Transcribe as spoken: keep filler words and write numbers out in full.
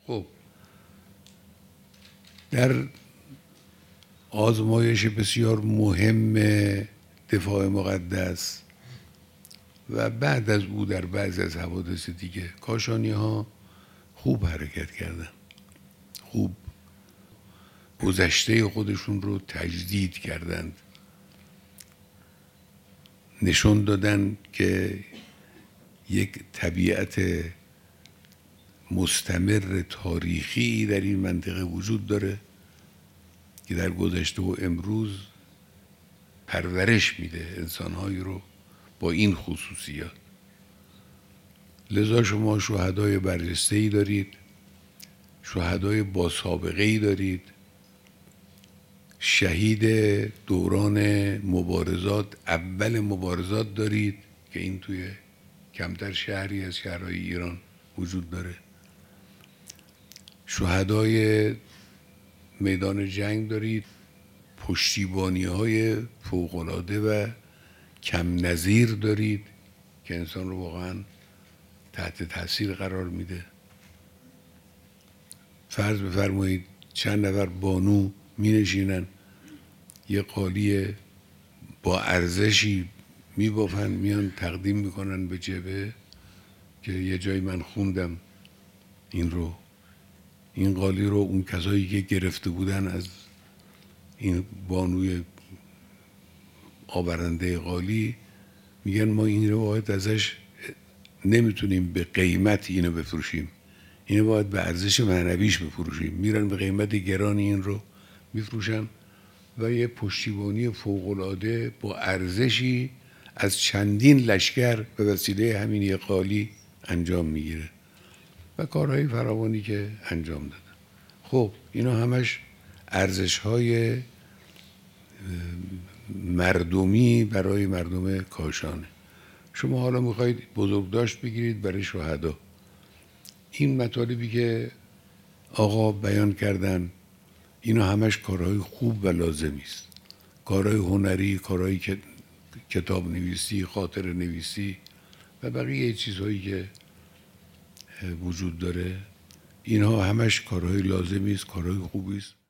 خب در آزمایش بسیار مهم دفاع مقدس و بعد از او در بعضی از حوادث دیگه کاشانی ها خوب حرکت کردن، خوب گذشته خودشون رو تجدید کردند، نشون دادن که یک طبیعت مستمر تاریخی در این منطقه وجود داره که در گذشته و امروز پرورش میده انسانهایی رو با این خصوصیات. لذا شما شهدای برجسته‌ای دارید، شهدای با سابقه‌ای دارید، شهید دوران مبارزات، اول مبارزات دارید که این توی کمتر شهری از شهرهای ایران وجود داره، شهدای میدان جنگ دارید، پشتیبانی های فوق‌العاده و کم نظیر دارید که انسان رو واقعا تحت تاثیر قرار میده. فرض بفرمایید چند نفر بانو می نشینن یه قالی با ارزشی می بافن میان تقدیم میکنن به جبهه که یه جایی من خوندم این رو، این قالی رو اون کسایی که گرفته بودن از این بانوی آورنده قالی میگن ما این رو باید ازش نمیتونیم به قیمت اینو بفروشیم، اینو باید به ارزش معنویش بفروشیم. میرن به قیمت گران این رو میفروشن و یه پشتیبانی فوق‌العاده با ارزشی از چندین لشکر به وسیله همین یه قالی انجام میگیره و کارهای فراوانی که انجام دادن. خب اینا همش ارزش‌های مردمی برای مردم کاشانه. شما حالا میخواید بزرگداشت بگیرید برای شهدا. این مطالبی که آقا بیان کردن اینا همش کارهای خوب و لازمی است، کارهای هنری، کارهای کتاب نویسی، خاطر نویسی و بقیه چیزهایی که وجود داره، اینها همش کارهای لازمی است، کارهای خوبی است.